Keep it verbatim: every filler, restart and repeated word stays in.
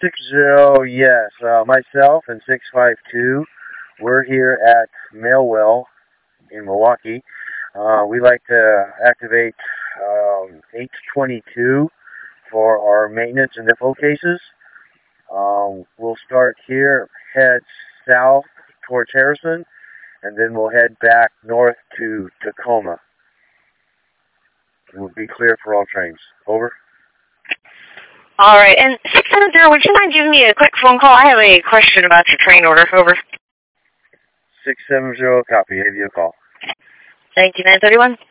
six zero, yes. Uh, myself and six five two, we're here at Mailwell in Milwaukee. Uh, we like to activate um, eight twenty-two for our maintenance and info cases. Um, we'll start here, head south towards Harrison, and then we'll head back north to Tacoma. We'll be clear for all trains. Over. All right, and six seven zero, would you mind giving me a quick phone call? I have a question about your train order. Over. six seven zero, copy. Give you a call. Thank you, nine thirty-one.